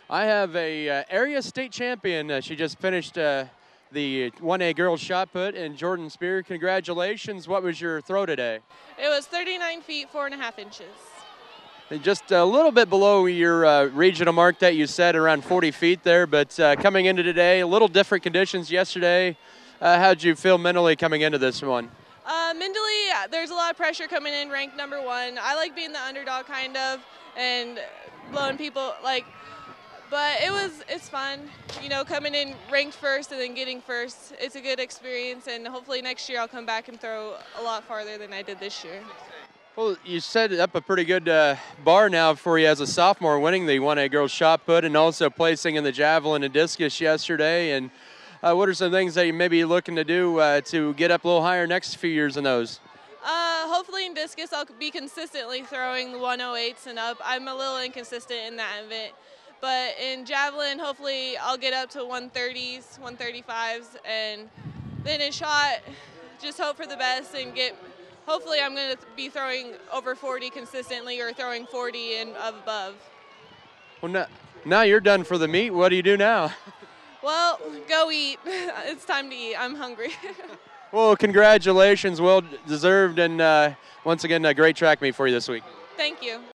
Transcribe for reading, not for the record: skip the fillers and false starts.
I have a area state champion. She just finished the 1A girls shot put, and Jordan Spear, congratulations. What was your throw today? It was 39 feet, 4.5 inches. And just a little bit below your regional mark that you set, around 40 feet there, but coming into today, a little different conditions yesterday. How'd you feel mentally coming into this one? Mentally, there's a lot of pressure coming in ranked number 1. I like being the underdog kind of and blowing people but it's fun, coming in ranked first and then getting first. It's a good experience, and hopefully next year I'll come back and throw a lot farther than I did this year. Well, you set up a pretty good bar now for you as a sophomore, winning the 1A girls shot put and also placing in the javelin and discus yesterday. And what are some things that you may be looking to do to get up a little higher next few years in those? Hopefully in discus I'll be consistently throwing the 108s and up. I'm a little inconsistent in that event. But in javelin, hopefully I'll get up to 130s, 135s, and then in shot, just hope for the best and hopefully I'm going to be throwing over 40 consistently or throwing 40 and above. Well, now you're done for the meet. What do you do now? Well, go eat. It's time to eat. I'm hungry. Well, congratulations. Well deserved, and once again, a great track meet for you this week. Thank you.